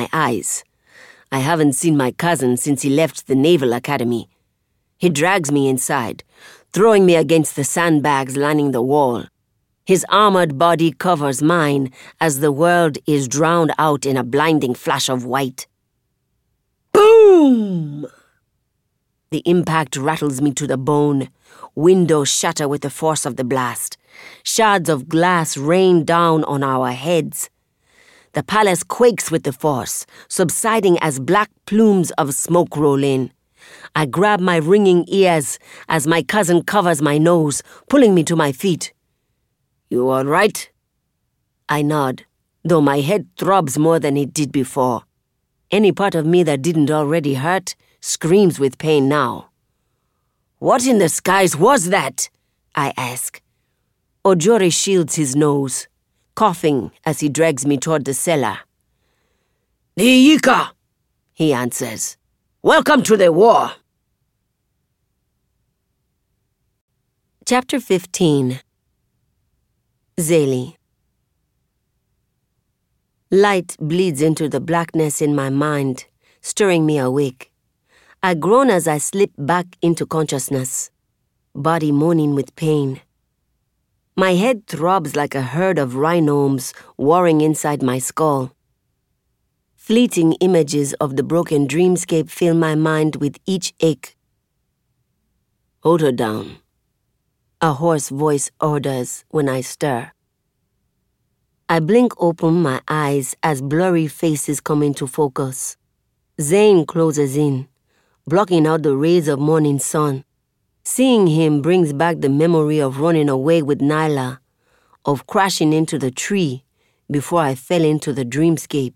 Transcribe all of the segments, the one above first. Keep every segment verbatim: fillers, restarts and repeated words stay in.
my eyes. I haven't seen my cousin since he left the Naval Academy. He drags me inside, throwing me against the sandbags lining the wall. His armored body covers mine as the world is drowned out in a blinding flash of white. Boom! The impact rattles me to the bone. Windows shatter with the force of the blast. Shards of glass rain down on our heads. The palace quakes with the force, subsiding as black plumes of smoke roll in. I grab my ringing ears as my cousin covers my nose, pulling me to my feet. "You all right?" I nod, though my head throbs more than it did before. Any part of me that didn't already hurt screams with pain now. "What in the skies was that?" I ask. Ojore shields his nose, coughing as he drags me toward the cellar. "The Yika," he answers. "Welcome to the war." Chapter fifteen. Zélie. Light bleeds into the blackness in my mind, stirring me awake. I groan as I slip back into consciousness, body moaning with pain. My head throbs like a herd of rhinomes warring inside my skull. Fleeting images of the broken dreamscape fill my mind with each ache. "Hold her down," a hoarse voice orders when I stir. I blink open my eyes as blurry faces come into focus. Zane closes in, blocking out the rays of morning sun. Seeing him brings back the memory of running away with Nyla, of crashing into the tree before I fell into the dreamscape.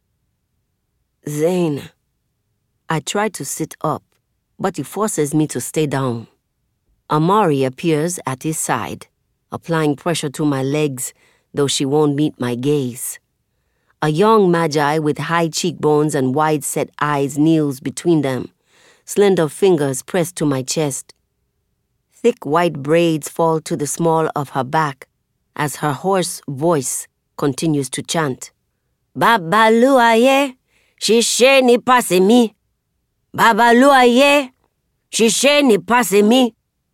"Zane." I try to sit up, but he forces me to stay down. Amari appears at his side, applying pressure to my legs, though she won't meet my gaze. A young magi with high cheekbones and wide-set eyes kneels between them, slender fingers pressed to my chest. Thick white braids fall to the small of her back as her hoarse voice continues to chant. "Babaluaye, shishe ni pase mi. Babaluaye, shishe ni pase mi."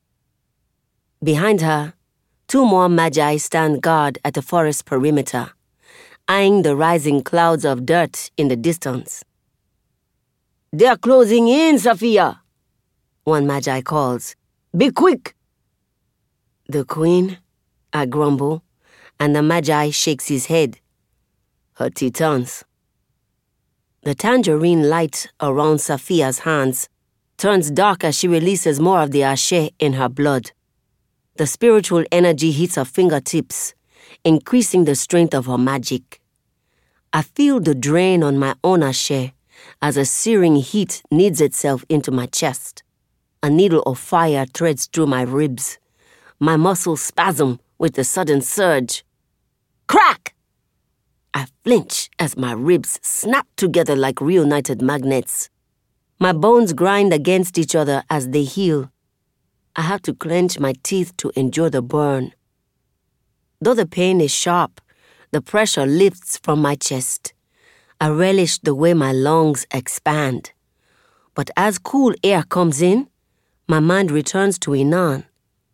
Behind her, two more magi stand guard at the forest perimeter, eyeing the rising clouds of dirt in the distance. "They're closing in, Safiya," one magi calls. "Be quick!" "The queen?" I grumble, and the magi shakes his head. "Her titans." The tangerine light around Safiya's hands turns dark as she releases more of the ashe in her blood. The spiritual energy hits her fingertips, increasing the strength of her magic. I feel the drain on my own ashe as a searing heat kneads itself into my chest. A needle of fire threads through my ribs. My muscles spasm with the sudden surge. Crack! I flinch as my ribs snap together like reunited magnets. My bones grind against each other as they heal. I have to clench my teeth to endure the burn. Though the pain is sharp, the pressure lifts from my chest. I relish the way my lungs expand. But as cool air comes in, my mind returns to Inan.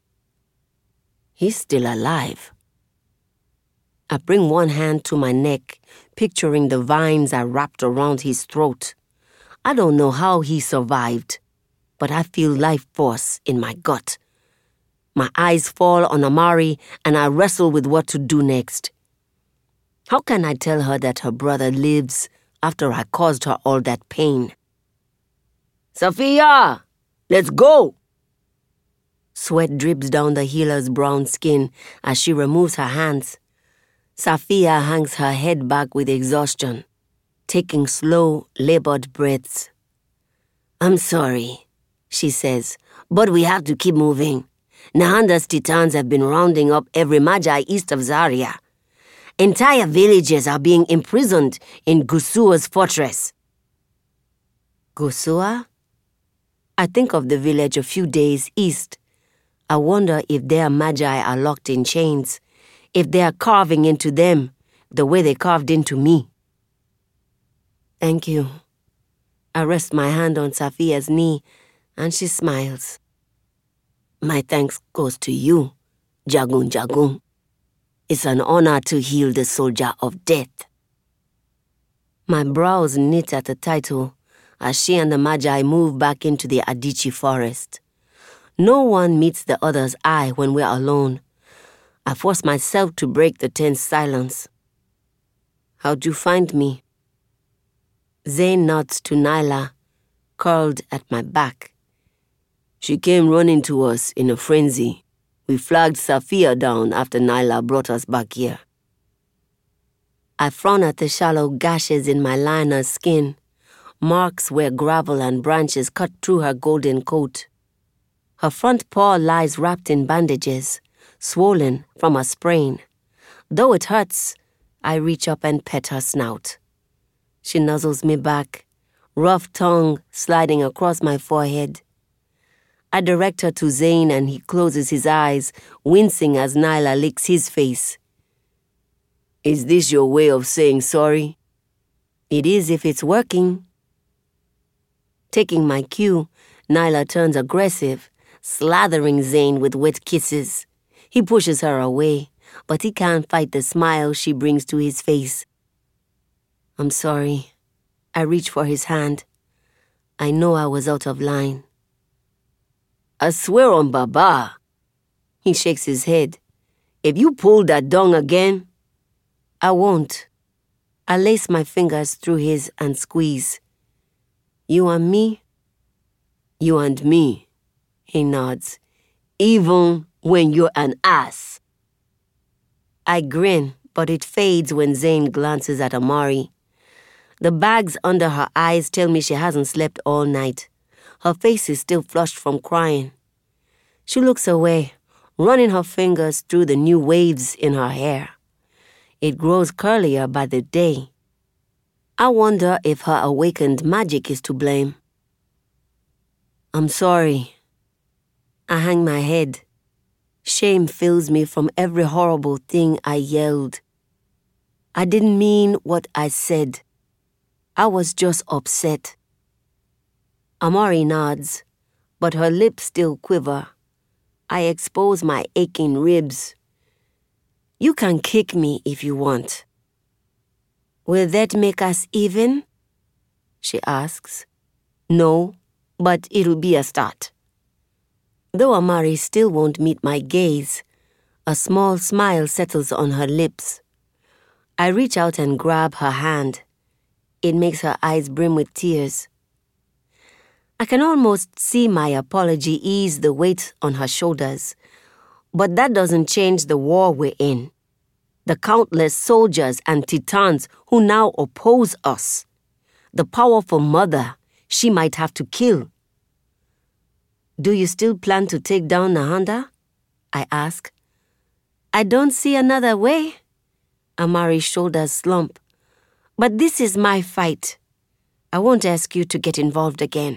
He's still alive. I bring one hand to my neck, picturing the vines I wrapped around his throat. I don't know how he survived, but I feel life force in my gut. My eyes fall on Amari, and I wrestle with what to do next. How can I tell her that her brother lives after I caused her all that pain? "Safiya! Let's go!" Sweat drips down the healer's brown skin as she removes her hands. Safiya hangs her head back with exhaustion, taking slow, labored breaths. "I'm sorry," she says, "but we have to keep moving. Nahanda's titans have been rounding up every magi east of Zaria. Entire villages are being imprisoned in Gusua's fortress." Gusua? I think of the village a few days east. I wonder if their magi are locked in chains, if they are carving into them the way they carved into me. Thank you. I rest my hand on Safia's knee, and she smiles. My thanks goes to you, Jagun Jagun. It's an honor to heal the soldier of death. My brows knit at the title as she and the Magi move back into the Adichie forest. No one meets the other's eye when we're alone. I force myself to break the tense silence. How'd you find me? Zane nods to Nyla, curled at my back. She came running to us in a frenzy. We flagged Safia down after Nyla brought us back here. I frown at the shallow gashes in my Liona's skin, marks where gravel and branches cut through her golden coat. Her front paw lies wrapped in bandages, swollen from a sprain. Though it hurts, I reach up and pet her snout. She nuzzles me back, rough tongue sliding across my forehead. I direct her to Zane and he closes his eyes, wincing as Nyla licks his face. Is this your way of saying sorry? It is if it's working. Taking my cue, Nyla turns aggressive, slathering Zane with wet kisses. He pushes her away, but he can't fight the smile she brings to his face. I'm sorry. I reach for his hand. I know I was out of line. I swear on Baba. He shakes his head. If you pull that dung again, I won't. I lace my fingers through his and squeeze. You and me? You and me, he nods. Even when you're an ass. I grin, but it fades when Zane glances at Amari. The bags under her eyes tell me she hasn't slept all night. Her face is still flushed from crying. She looks away, running her fingers through the new waves in her hair. It grows curlier by the day. I wonder if her awakened magic is to blame. I'm sorry. I hang my head. Shame fills me from every horrible thing I yelled. I didn't mean what I said. I was just upset. Amari nods, but her lips still quiver. I expose my aching ribs. You can kick me if you want. Will that make us even? She asks. No, but it'll be a start. Though Amari still won't meet my gaze, a small smile settles on her lips. I reach out and grab her hand. It makes her eyes brim with tears. I can almost see my apology ease the weight on her shoulders. But that doesn't change the war we're in. The countless soldiers and titans who now oppose us. The powerful mother she might have to kill. Do you still plan to take down Nahanda? I ask. I don't see another way. Amari's shoulders slump. But this is my fight. I won't ask you to get involved again.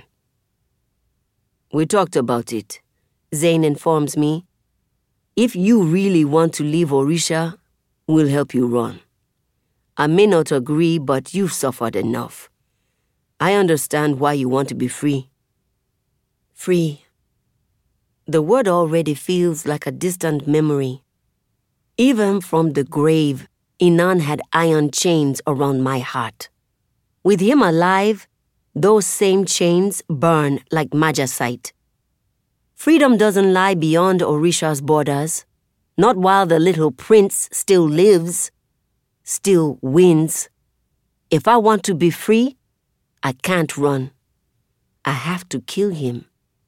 We talked about it, Zane informs me. If you really want to leave Orisha, we'll help you run. I may not agree, but you've suffered enough. I understand why you want to be free. Free. The word already feels like a distant memory. Even from the grave, Inan had iron chains around my heart. With him alive, those same chains burn like magicite. Freedom doesn't lie beyond Orisha's borders, not while the little prince still lives, still wins. If I want to be free, I can't run. I have to kill him.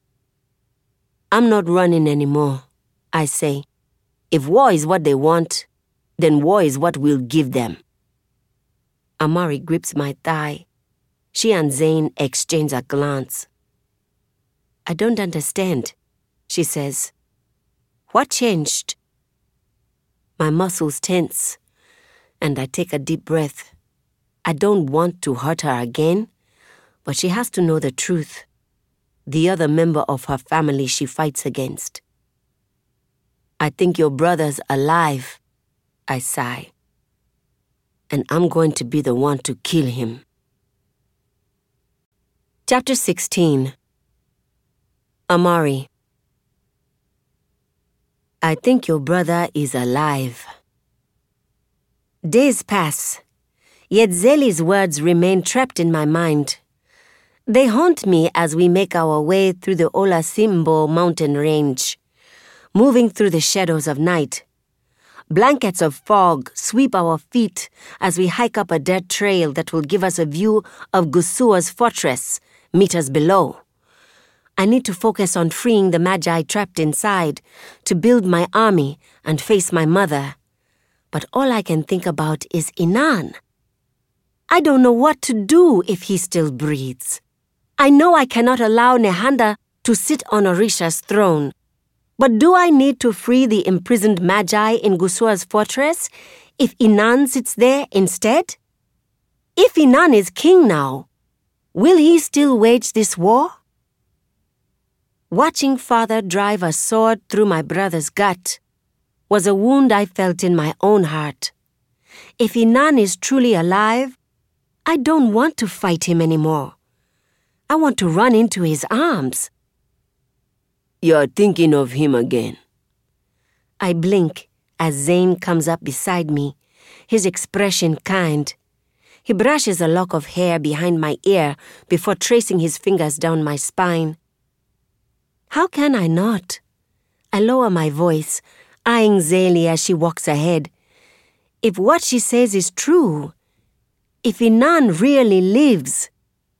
I'm not running anymore, I say. If war is what they want, then war is what we'll give them. Amari grips my thigh. She and Zane exchange a glance. I don't understand, she says. What changed? My muscles tense, and I take a deep breath. I don't want to hurt her again, but she has to know the truth. The other member of her family she fights against. I think your brother's alive, I sigh. And I'm going to be the one to kill him. Chapter sixteen. Amari. I think your brother is alive. Days pass, yet Zéli's words remain trapped in my mind. They haunt me as we make our way through the Olasimbo mountain range, moving through the shadows of night. Blankets of fog sweep our feet as we hike up a dirt trail that will give us a view of Gusua's fortress, meters below. I need to focus on freeing the Magi trapped inside, to build my army and face my mother. But all I can think about is Inan. I don't know what to do if he still breathes. I know I cannot allow Nehanda to sit on Orisha's throne. But do I need to free the imprisoned Magi in Gusua's fortress if Inan sits there instead? If Inan is king now, will he still wage this war? Watching father drive a sword through my brother's gut was a wound I felt in my own heart. If Inan is truly alive, I don't want to fight him anymore. I want to run into his arms. You're thinking of him again. I blink as Zane comes up beside me, his expression kind. He brushes a lock of hair behind my ear before tracing his fingers down my spine. How can I not? I lower my voice, eyeing Zéli as she walks ahead. If what she says is true, if Inan really lives...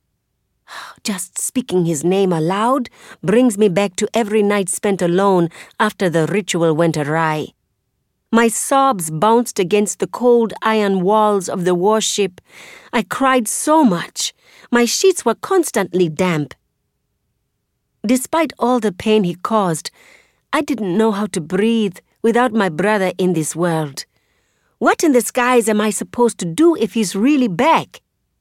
Just speaking his name aloud brings me back to every night spent alone after the ritual went awry. My sobs bounced against the cold iron walls of the warship. I cried so much. My sheets were constantly damp. Despite all the pain he caused, I didn't know how to breathe without my brother in this world. What in the skies am I supposed to do if he's really back?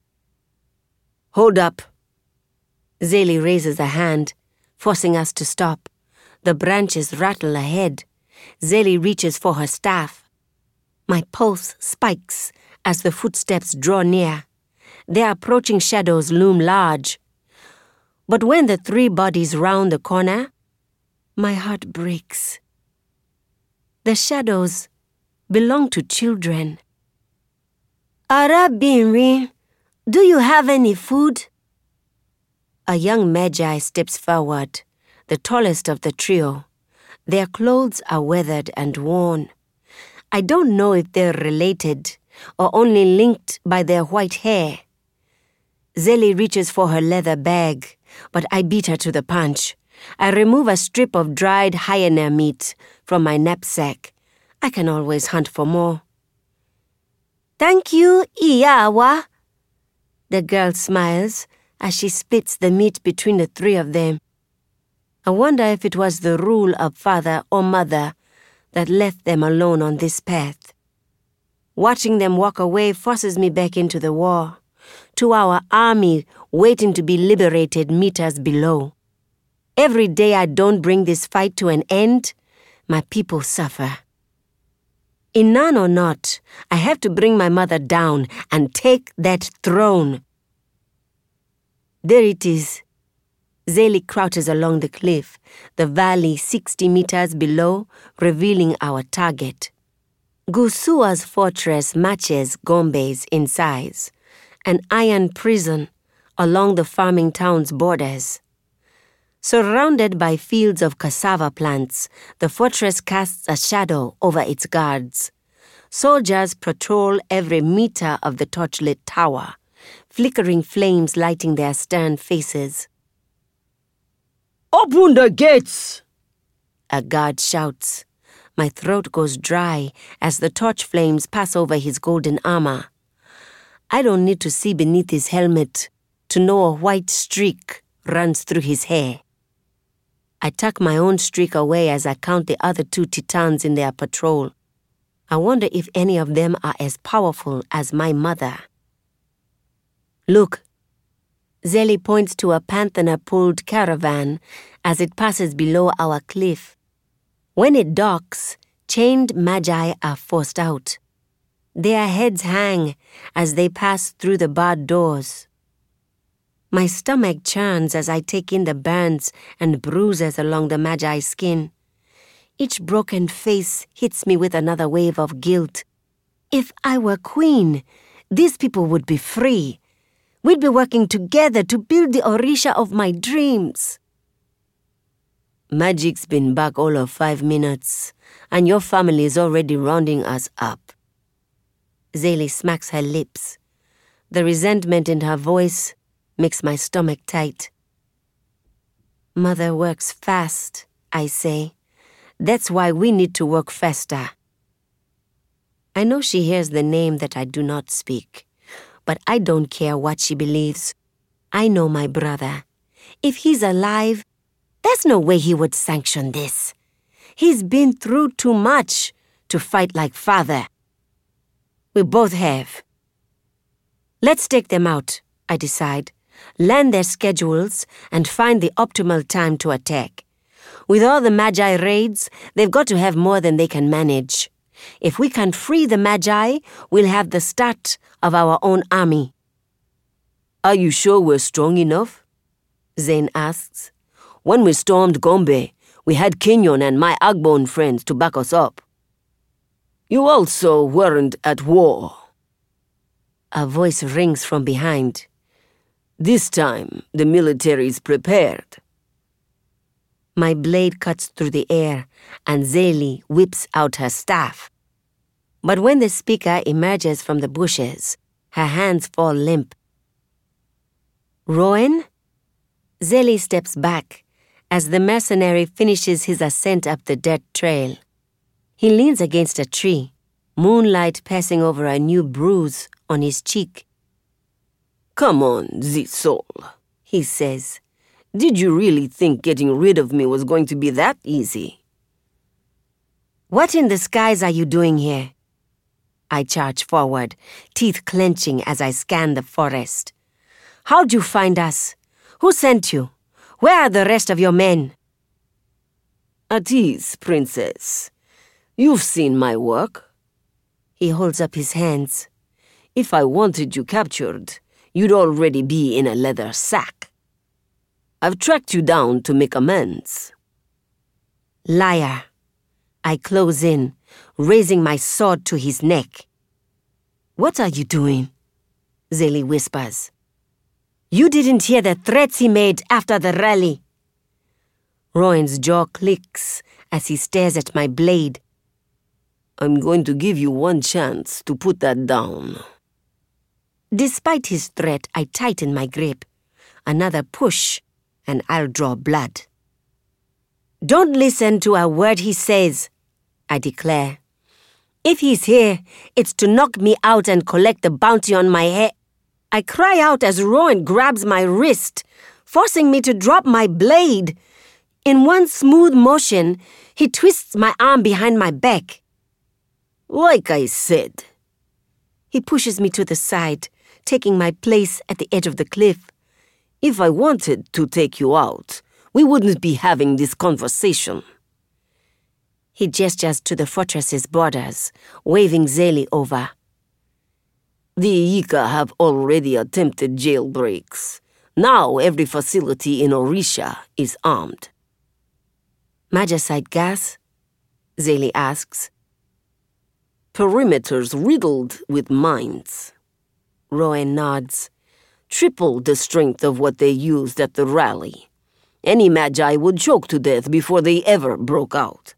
Hold up. Zéli raises a hand, forcing us to stop. The branches rattle ahead. Zéli reaches for her staff. My pulse spikes as the footsteps draw near. Their approaching shadows loom large. But when the three bodies round the corner, my heart breaks. The shadows belong to children. Arabinri, do you have any food? A young Magi steps forward, the tallest of the trio. Their clothes are weathered and worn. I don't know if they're related or only linked by their white hair. Zéli reaches for her leather bag, but I beat her to the punch. I remove a strip of dried hyena meat from my knapsack. I can always hunt for more. Thank you, Iyawa. The girl smiles as she splits the meat between the three of them. I wonder if it was the rule of father or mother that left them alone on this path. Watching them walk away forces me back into the war, to our army waiting to be liberated meters below. Every day I don't bring this fight to an end, my people suffer. Inan or not, I have to bring my mother down and take that throne. There it is. Zéli crouches along the cliff, the valley sixty meters below, revealing our target. Gusua's fortress matches Gombe's in size, an iron prison along the farming town's borders. Surrounded by fields of cassava plants, the fortress casts a shadow over its guards. Soldiers patrol every meter of the torchlit tower, flickering flames lighting their stern faces. Open the gates! A guard shouts. My throat goes dry as the torch flames pass over his golden armor. I don't need to see beneath his helmet to know a white streak runs through his hair. I tuck my own streak away as I count the other two Titans in their patrol. I wonder if any of them are as powerful as my mother. Look. Zéli points to a Panthana-pulled caravan as it passes below our cliff. When it docks, chained Magi are forced out. Their heads hang as they pass through the barred doors. My stomach churns as I take in the burns and bruises along the Magi's skin. Each broken face hits me with another wave of guilt. If I were queen, these people would be free. We'd be working together to build the Orisha of my dreams. Magic's been back all of five minutes, and your family is already rounding us up. Zélie smacks her lips. The resentment in her voice makes my stomach tight. Mother works fast, I say. That's why we need to work faster. I know she hears the name that I do not speak, but I don't care what she believes. I know my brother. If he's alive, there's no way he would sanction this. He's been through too much to fight like father. We both have. Let's take them out, I decide, learn their schedules, and find the optimal time to attack. With all the Magi raids, they've got to have more than they can manage. If we can free the Magi, we'll have the start of our own army. Are you sure we're strong enough? Zane asks. When we stormed Gombe, we had Kenyon and my Agbon friends to back us up. You also weren't at war. A voice rings from behind. This time, the military's prepared. My blade cuts through the air, and Zélie whips out her staff. But when the speaker emerges from the bushes, her hands fall limp. Rowan? Zélie steps back as the mercenary finishes his ascent up the dirt trail. He leans against a tree, moonlight passing over a new bruise on his cheek. Come on, Zisol, he says. Did you really think getting rid of me was going to be that easy? What in the skies are you doing here? I charge forward, teeth clenching as I scan the forest. How'd you find us? Who sent you? Where are the rest of your men? At ease, princess. You've seen my work. He holds up his hands. If I wanted you captured, you'd already be in a leather sack. I've tracked you down to make amends. Liar. I close in, raising my sword to his neck. What are you doing? Zélie whispers. You didn't hear the threats he made after the rally. Rowan's jaw clicks as he stares at my blade. I'm going to give you one chance to put that down. Despite his threat, I tighten my grip. Another push, and I'll draw blood. Don't listen to a word he says, I declare. If he's here, it's to knock me out and collect the bounty on my head. I cry out as Rowan grabs my wrist, forcing me to drop my blade. In one smooth motion, he twists my arm behind my back. Like I said. He pushes me to the side, taking my place at the edge of the cliff. If I wanted to take you out, we wouldn't be having this conversation. He gestures to the fortress's borders, waving Zélie over. The Iyika have already attempted jailbreaks. Now every facility in Orisha is armed. Magicite gas? Zélie asks. Perimeters riddled with mines. Rowan nods. Triple the strength of what they used at the rally. Any Magi would choke to death before they ever broke out.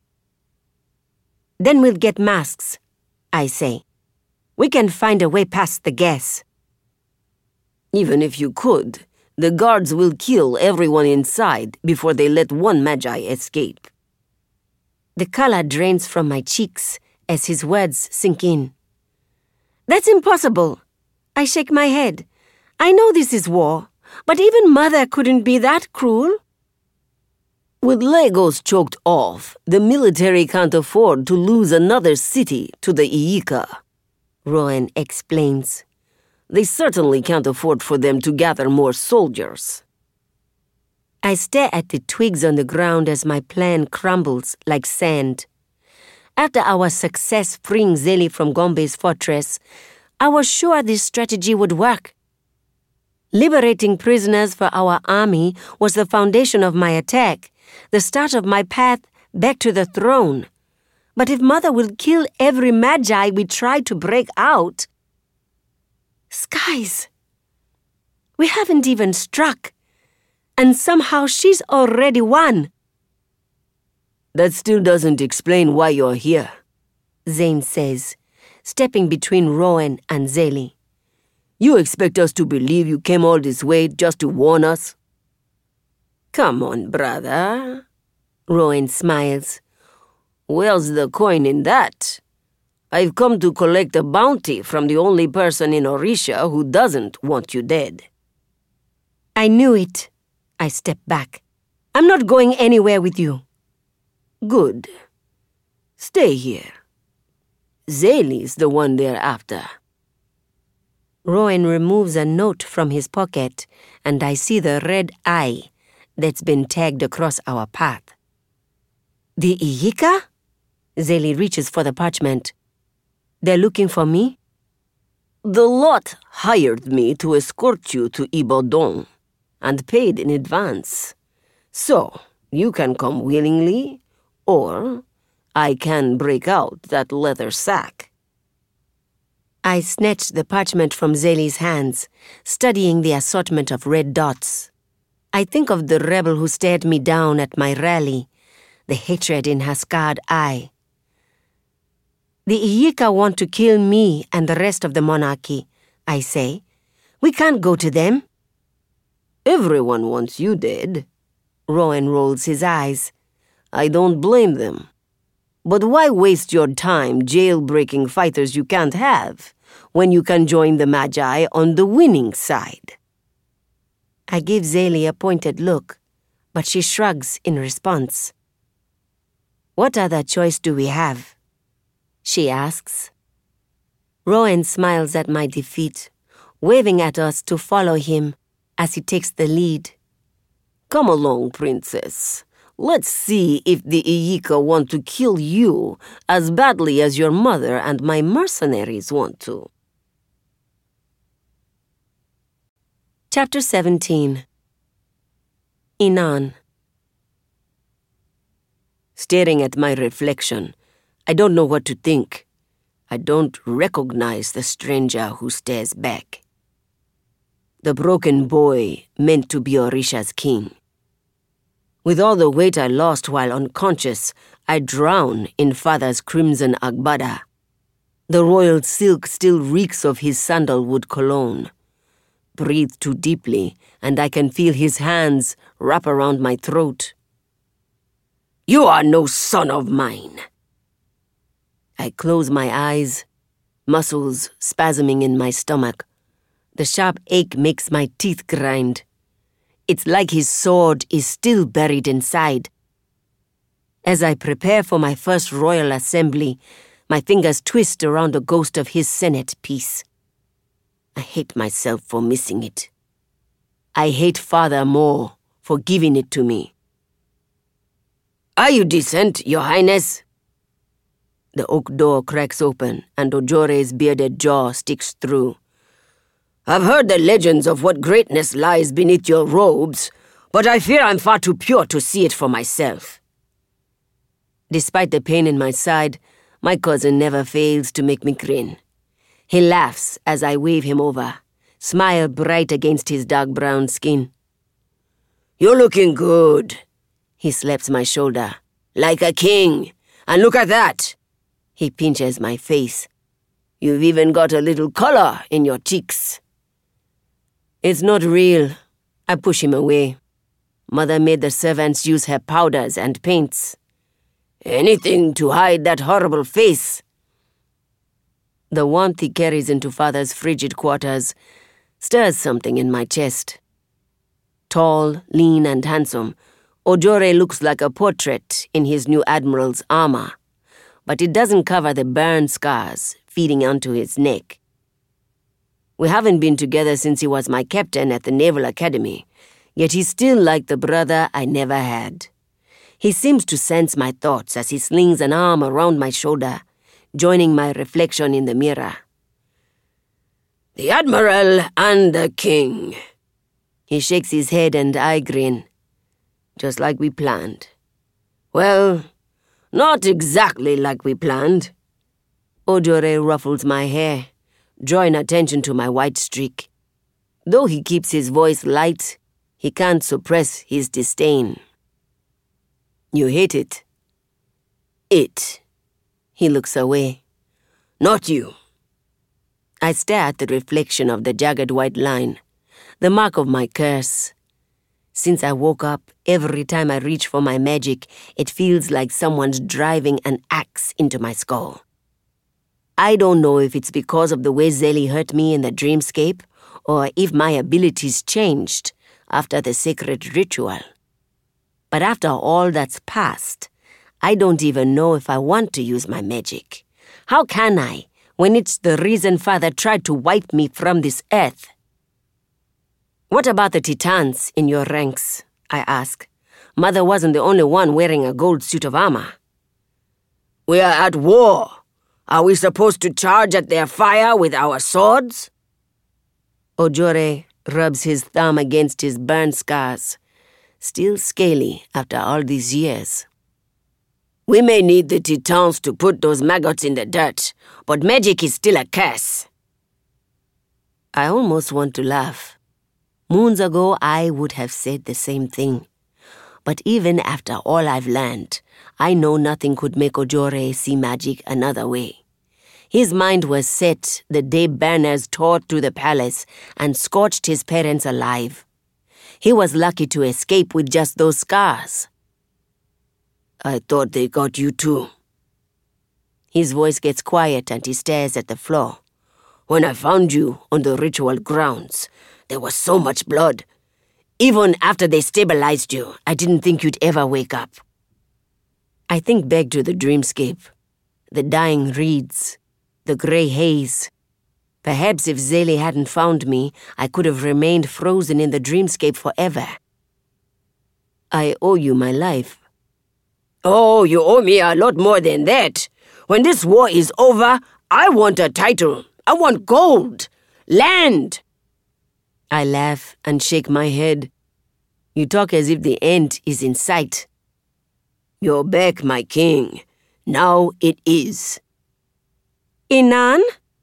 Then we'll get masks, I say. We can find a way past the gas. Even if you could, the guards will kill everyone inside before they let one Magi escape. The color drains from my cheeks as his words sink in. That's impossible. I shake my head. I know this is war, but even Mother couldn't be that cruel. With Lagos choked off, the military can't afford to lose another city to the Iyika, Rowan explains. They certainly can't afford for them to gather more soldiers. I stare at the twigs on the ground as my plan crumbles like sand. After our success freeing Zélie from Gombe's fortress, I was sure this strategy would work. Liberating prisoners for our army was the foundation of my attack, the start of my path back to the throne. But if Mother will kill every magi we try to break out... Skies! We haven't even struck, and somehow she's already won. That still doesn't explain why you're here, Zane says, stepping between Rowan and Zélie. You expect us to believe you came all this way just to warn us? Come on, brother. Rowan smiles. Where's the coin in that? I've come to collect a bounty from the only person in Orisha who doesn't want you dead. I knew it. I step back. I'm not going anywhere with you. Good. Stay here. Zélie's the one they're after. Rowan removes a note from his pocket, and I see the red eye that's been tagged across our path. The Iyika? Zélie reaches for the parchment. They're looking for me? The lot hired me to escort you to Ibodon, and paid in advance. So, you can come willingly, or I can break out that leather sack. I snatched the parchment from Zélie's hands, studying the assortment of red dots. I think of the rebel who stared me down at my rally, the hatred in her scarred eye. The Iyika want to kill me and the rest of the monarchy, I say. We can't go to them. Everyone wants you dead. Rowan rolls his eyes. I don't blame them. But why waste your time jailbreaking fighters you can't have, when you can join the Magi on the winning side? I give Zélie a pointed look, but she shrugs in response. What other choice do we have? She asks. Rowan smiles at my defeat, waving at us to follow him as he takes the lead. Come along, princess. Let's see if the Iyika want to kill you as badly as your mother and my mercenaries want to. Chapter seventeen. Inan. Staring at my reflection, I don't know what to think. I don't recognize the stranger who stares back. The broken boy meant to be Orisha's king. With all the weight I lost while unconscious, I drown in father's crimson agbada. The royal silk still reeks of his sandalwood cologne. Breathe too deeply, and I can feel his hands wrap around my throat. You are no son of mine. I close my eyes, muscles spasming in my stomach. The sharp ache makes my teeth grind. It's like his sword is still buried inside. As I prepare for my first royal assembly, my fingers twist around the ghost of his Senate piece. I hate myself for missing it. I hate father more for giving it to me. Are you decent, Your Highness? The oak door cracks open, and Ojore's bearded jaw sticks through. I've heard the legends of what greatness lies beneath your robes, but I fear I'm far too pure to see it for myself. Despite the pain in my side, my cousin never fails to make me grin. He laughs as I wave him over, smile bright against his dark brown skin. You're looking good. He slaps my shoulder. Like a king. And look at that. He pinches my face. You've even got a little color in your cheeks. It's not real. I push him away. Mother made the servants use her powders and paints. Anything to hide that horrible face. The warmth he carries into father's frigid quarters stirs something in my chest. Tall, lean, and handsome, Ojore looks like a portrait in his new admiral's armor, but it doesn't cover the burn scars feeding onto his neck. We haven't been together since he was my captain at the Naval Academy, yet he's still like the brother I never had. He seems to sense my thoughts as he slings an arm around my shoulder, joining my reflection in the mirror. The Admiral and the King, He shakes his head and I grin. Just like we planned. Well, not exactly like we planned. Ojore ruffles my hair, drawing attention to my white streak. Though he keeps his voice light, he can't suppress his disdain. You hate it. It. He looks away. Not you. I stare at the reflection of the jagged white line, the mark of my curse. Since I woke up, every time I reach for my magic, it feels like someone's driving an axe into my skull. I don't know if it's because of the way Zeli hurt me in the dreamscape, or if my abilities changed after the sacred ritual. But after all that's passed, I don't even know if I want to use my magic. How can I, when it's the reason Father tried to wipe me from this earth? What about the Titans in your ranks? I ask. Mother wasn't the only one wearing a gold suit of armor. We are at war. Are we supposed to charge at their fire with our swords? Ojore rubs his thumb against his burn scars, still scaly after all these years. We may need the Titans to put those maggots in the dirt, but magic is still a curse. I almost want to laugh. Moons ago, I would have said the same thing. But even after all I've learned, I know nothing could make Ojore see magic another way. His mind was set the day banners tore through the palace and scorched his parents alive. He was lucky to escape with just those scars. I thought they got you too. His voice gets quiet and he stares at the floor. When I found you on the ritual grounds, there was so much blood. Even after they stabilized you, I didn't think you'd ever wake up. I think back to the dreamscape, the dying reeds, the grey haze. Perhaps if Zeli hadn't found me, I could have remained frozen in the dreamscape forever. I owe you my life. Oh, you owe me a lot more than that. When this war is over, I want a title. I want gold. Land. I laugh and shake my head. You talk as if the end is in sight. You're back, my king. Now it is. Inan?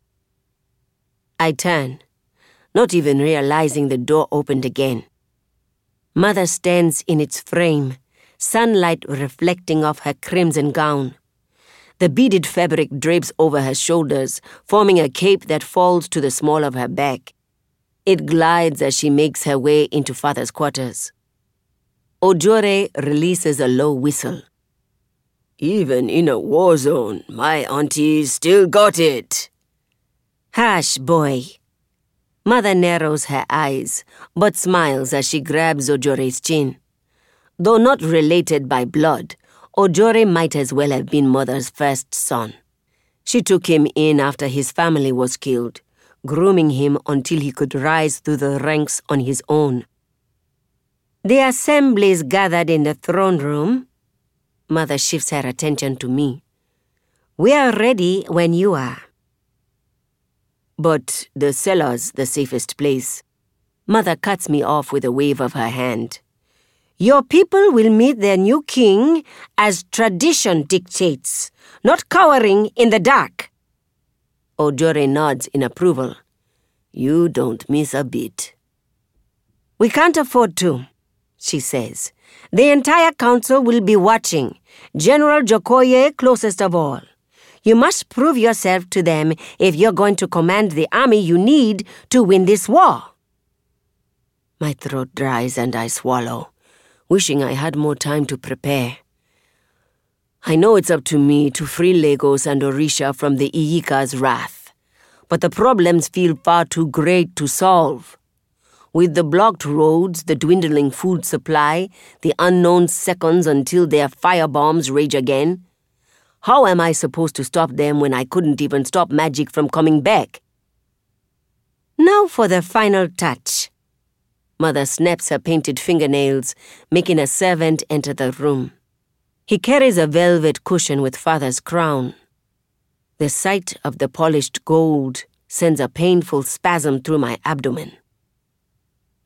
I turn, not even realizing the door opened again. Mother stands in its frame, sunlight reflecting off her crimson gown. The beaded fabric drapes over her shoulders, forming a cape that falls to the small of her back. It glides as she makes her way into Father's quarters. Ojore releases a low whistle. Even in a war zone, my auntie still got it. Hush, boy. Mother narrows her eyes, but smiles as she grabs Ojore's chin. Though not related by blood, Ojore might as well have been Mother's first son. She took him in after his family was killed, grooming him until he could rise through the ranks on his own. The assembly is gathered in the throne room. Mother shifts her attention to me. We are ready when you are. But the cellar's the safest place. Mother cuts me off with a wave of her hand. Your people will meet their new king as tradition dictates, not cowering in the dark. Ojore nods in approval. You don't miss a bit. We can't afford to, she says. The entire council will be watching, General Jokoye closest of all. You must prove yourself to them if you're going to command the army you need to win this war. My throat dries and I swallow, wishing I had more time to prepare. I know it's up to me to free Lagos and Orisha from the Iyika's wrath, but the problems feel far too great to solve. With the blocked roads, the dwindling food supply, the unknown seconds until their firebombs rage again, how am I supposed to stop them when I couldn't even stop magic from coming back? Now for the final touch. Mother snaps her painted fingernails, making a servant enter the room. He carries a velvet cushion with Father's crown. The sight of the polished gold sends a painful spasm through my abdomen.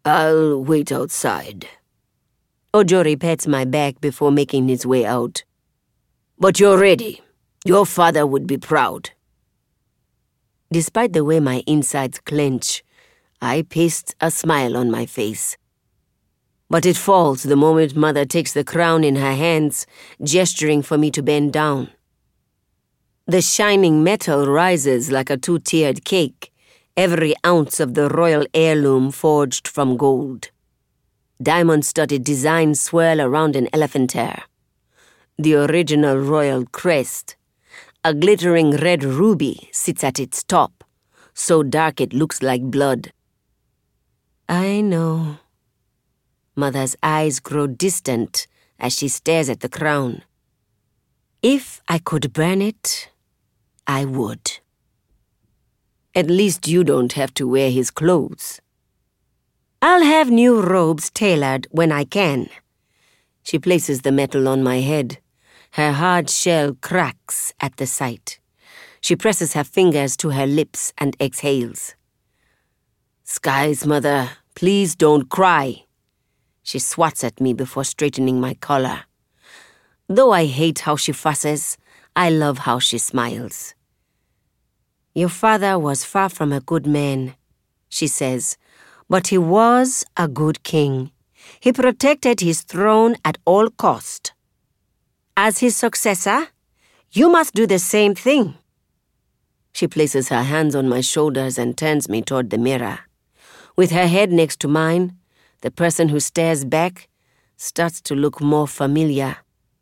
I'll wait outside. Ojori pats my back before making his way out. But you're ready. Your father would be proud. Despite the way my insides clench, I paste a smile on my face. But it falls the moment Mother takes the crown in her hands, gesturing for me to bend down. The shining metal rises like a two-tiered cake, every ounce of the royal heirloom forged from gold. Diamond-studded designs swirl around an elephant hair. The original royal crest, a glittering red ruby, sits at its top, so dark it looks like blood. I know. Mother's eyes grow distant as she stares at the crown. If I could burn it, I would. At least you don't have to wear his clothes. I'll have new robes tailored when I can. She places the metal on my head. Her hard shell cracks at the sight. She presses her fingers to her lips and exhales. Sky's mother, please don't cry. She swats at me before straightening my collar. Though I hate how she fusses, I love how she smiles. Your father was far from a good man, she says, but he was a good king. He protected his throne at all cost. As his successor, you must do the same thing. She places her hands on my shoulders and turns me toward the mirror. With her head next to mine, the person who stares back starts to look more familiar.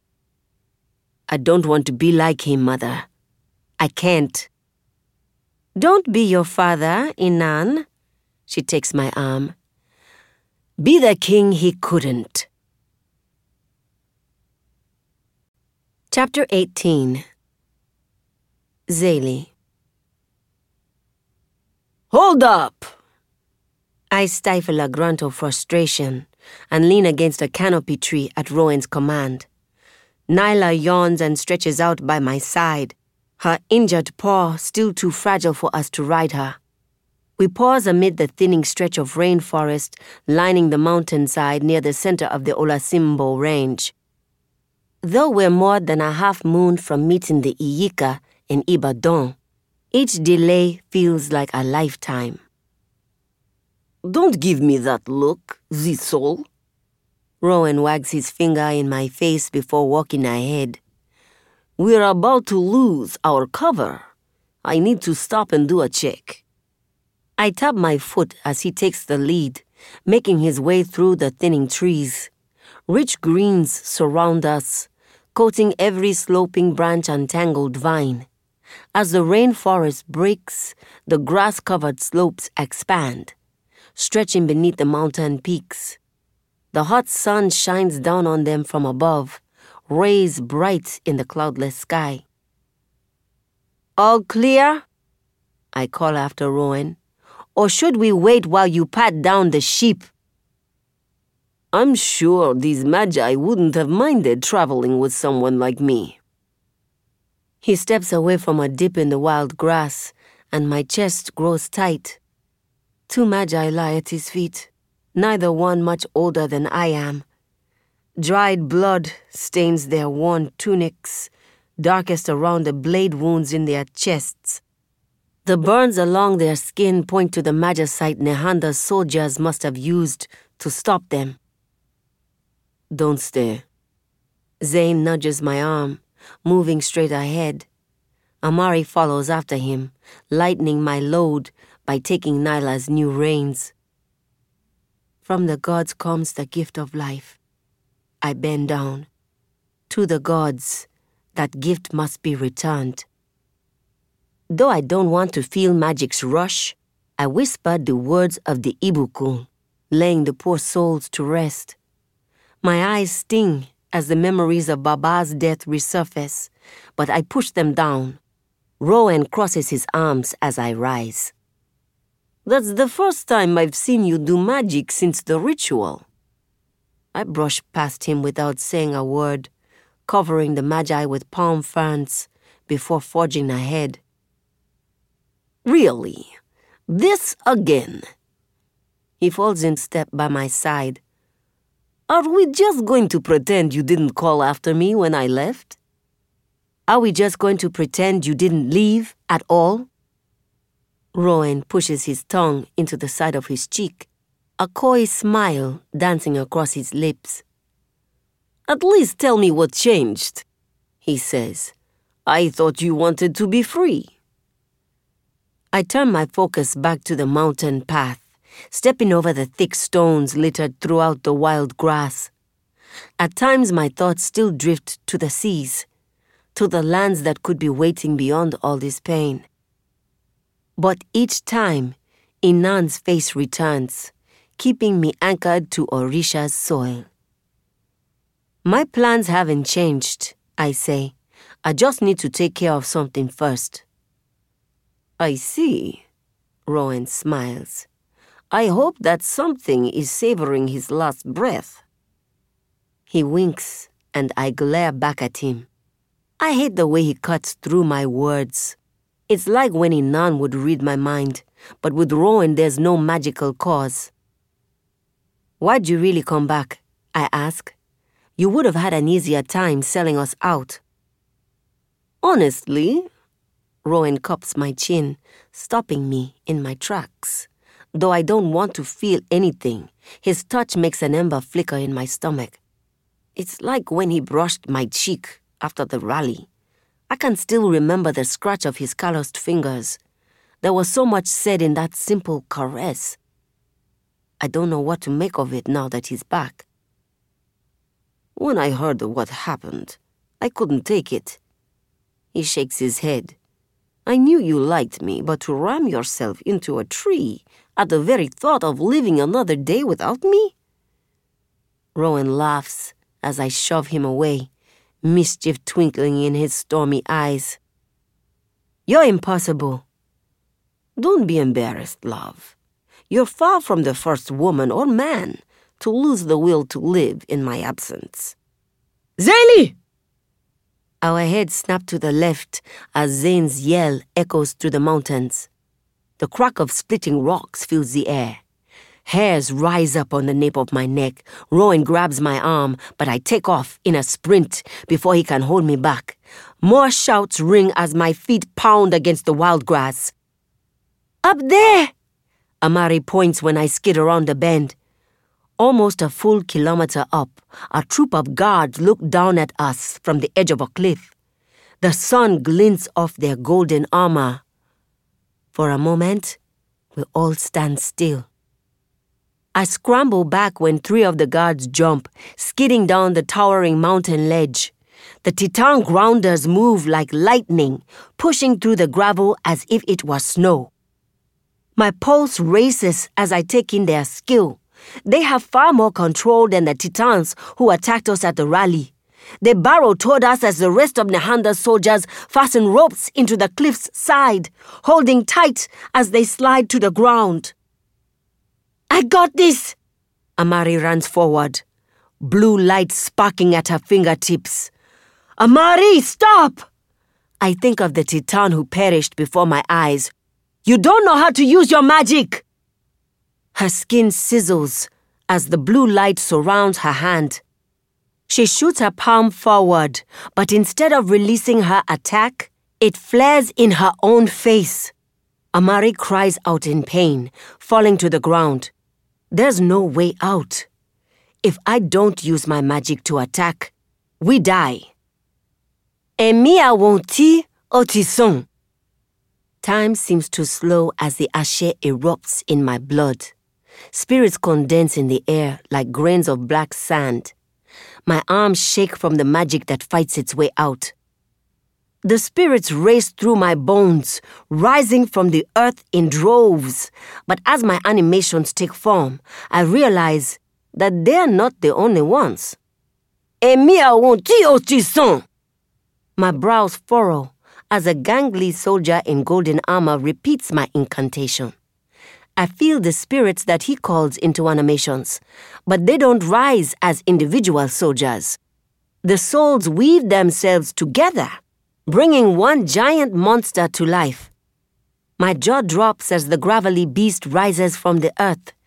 I don't want to be like him, Mother. I can't. Don't be your father, Inan. She takes my arm. Be the king he couldn't. Chapter eighteen. Zélie. Hold up! I stifle a grunt of frustration and lean against a canopy tree at Rowan's command. Nyla yawns and stretches out by my side, her injured paw still too fragile for us to ride her. We pause amid the thinning stretch of rainforest lining the mountainside near the center of the Olasimbo Range. Though we're more than a half moon from meeting the Iyika in Ibadan, each delay feels like a lifetime. Don't give me that look, Zisol. Rowan wags his finger in my face before walking ahead. We're about to lose our cover. I need to stop and do a check. I tap my foot as he takes the lead, making his way through the thinning trees. Rich greens surround us, coating every sloping branch and tangled vine. As the rainforest breaks, the grass-covered slopes expand, stretching beneath the mountain peaks. The hot sun shines down on them from above, rays bright in the cloudless sky. All clear? I call after Rowan. Or should we wait while you pat down the sheep? I'm sure these magi wouldn't have minded traveling with someone like me. He steps away from a dip in the wild grass, and my chest grows tight. Two magi lie at his feet, neither one much older than I am. Dried blood stains their worn tunics, darkest around the blade wounds in their chests. The burns along their skin point to the magicite Nehanda's soldiers must have used to stop them. Don't stare. Zane nudges my arm, moving straight ahead. Amari follows after him, lightening my load by taking Nyla's new reins. From the gods comes the gift of life. I bend down. To the gods, that gift must be returned. Though I don't want to feel magic's rush, I whispered the words of the Ibukun, laying the poor souls to rest. My eyes sting as the memories of Baba's death resurface, but I push them down. Rowan crosses his arms as I rise. That's the first time I've seen you do magic since the ritual. I brush past him without saying a word, covering the magi with palm ferns before forging ahead. Really? This again? He falls in step by my side. Are we just going to pretend you didn't call after me when I left? Are we just going to pretend you didn't leave at all? Rowan pushes his tongue into the side of his cheek, a coy smile dancing across his lips. At least tell me what changed, he says. I thought you wanted to be free. I turn my focus back to the mountain path, stepping over the thick stones littered throughout the wild grass. At times my thoughts still drift to the seas, to the lands that could be waiting beyond all this pain. But each time, Inan's face returns, keeping me anchored to Orisha's soil. My plans haven't changed, I say. I just need to take care of something first. I see, Rowan smiles. I hope that something is savoring his last breath. He winks, and I glare back at him. I hate the way he cuts through my words. It's like when Inan would read my mind, but with Rowan there's no magical cause. Why'd you really come back? I ask. You would have had an easier time selling us out. Honestly, Rowan cups my chin, stopping me in my tracks. Though I don't want to feel anything, his touch makes an ember flicker in my stomach. It's like when he brushed my cheek after the rally. I can still remember the scratch of his calloused fingers. There was so much said in that simple caress. I don't know what to make of it now that he's back. When I heard what happened, I couldn't take it. He shakes his head. I knew you liked me, but to ram yourself into a tree at the very thought of living another day without me? Rowan laughs as I shove him away, mischief twinkling in his stormy eyes. You're impossible. Don't be embarrassed, love. You're far from the first woman or man to lose the will to live in my absence. Zélie! Our heads snap to the left as Zane's yell echoes through the mountains. The crack of splitting rocks fills the air. Hairs rise up on the nape of my neck. Rowan grabs my arm, but I take off in a sprint before he can hold me back. More shouts ring as my feet pound against the wild grass. Up there! Amari points when I skid around the bend. Almost a full kilometer up, a troop of guards look down at us from the edge of a cliff. The sun glints off their golden armor. For a moment, we all stand still. I scramble back when three of the guards jump, skidding down the towering mountain ledge. The Titan grounders move like lightning, pushing through the gravel as if it was snow. My pulse races as I take in their skill. They have far more control than the Titans who attacked us at the rally. They barrel toward us as the rest of Nahanda's soldiers fasten ropes into the cliff's side, holding tight as they slide to the ground. I got this! Amari runs forward, blue light sparking at her fingertips. Amari, stop! I think of the Titan who perished before my eyes. You don't know how to use your magic! Her skin sizzles as the blue light surrounds her hand. She shoots her palm forward, but instead of releasing her attack, it flares in her own face. Amari cries out in pain, falling to the ground. There's no way out. If I don't use my magic to attack, we die. Emi wonti otison. Time seems to slow as the ashe erupts in my blood. Spirits condense in the air like grains of black sand. My arms shake from the magic that fights its way out. The spirits race through my bones, rising from the earth in droves. But as my animations take form, I realize that they're not the only ones. Emi wonti otison. My brows furrow as a gangly soldier in golden armor repeats my incantation. I feel the spirits that he calls into animations, but they don't rise as individual soldiers. The souls weave themselves together, bringing one giant monster to life. My jaw drops as the gravelly beast rises from the earth.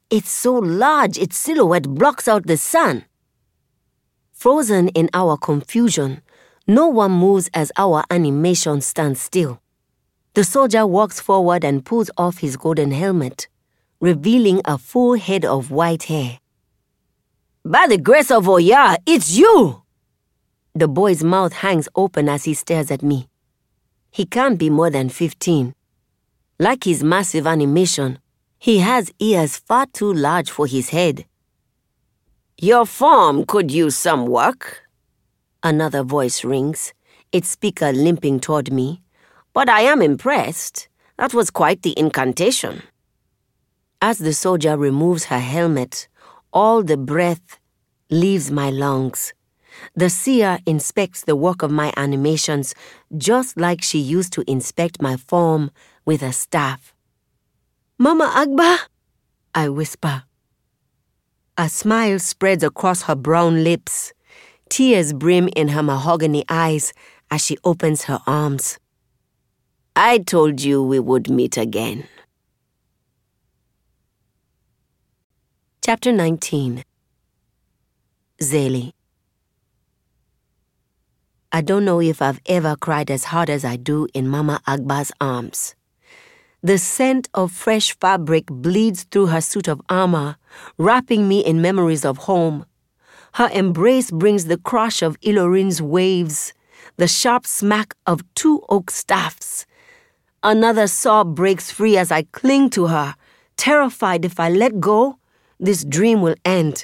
It's so large its silhouette blocks out the sun. Frozen in our confusion, no one moves as our animation stands still. The soldier walks forward and pulls off his golden helmet, revealing a full head of white hair. "By the grace of Oya, it's you!" The boy's mouth hangs open as he stares at me. He can't be more than fifteen. Like his massive animation, he has ears far too large for his head. "Your farm could use some work." Another voice rings, its speaker limping toward me. "But I am impressed. That was quite the incantation." As the soldier removes her helmet, all the breath leaves my lungs. The seer inspects the work of my animations just like she used to inspect my form with a staff. "Mama Agba," I whisper. A smile spreads across her brown lips. Tears brim in her mahogany eyes as she opens her arms. "I told you we would meet again." Chapter nineteen. Zélie. I don't know if I've ever cried as hard as I do in Mama Agba's arms. The scent of fresh fabric bleeds through her suit of armor, wrapping me in memories of home. Her embrace brings the crash of Ilorin's waves, the sharp smack of two oak staffs. Another sob breaks free as I cling to her, terrified if I let go, this dream will end.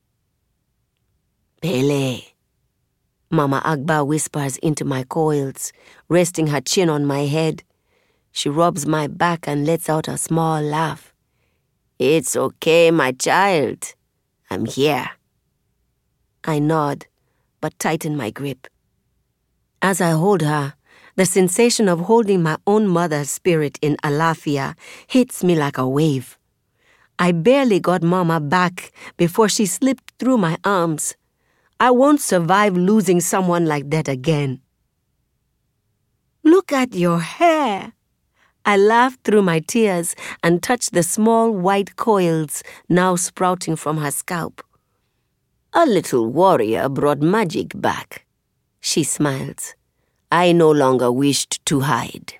"Pele," Mama Agba whispers into my coils, resting her chin on my head. She rubs my back and lets out a small laugh. "It's okay, my child. I'm here." I nod, but tighten my grip. As I hold her, the sensation of holding my own mother's spirit in Alafia hits me like a wave. I barely got Mama back before she slipped through my arms. I won't survive losing someone like that again. "Look at your hair." I laughed through my tears and touched the small white coils now sprouting from her scalp. "A little warrior brought magic back." She smiles. I no longer wished to hide.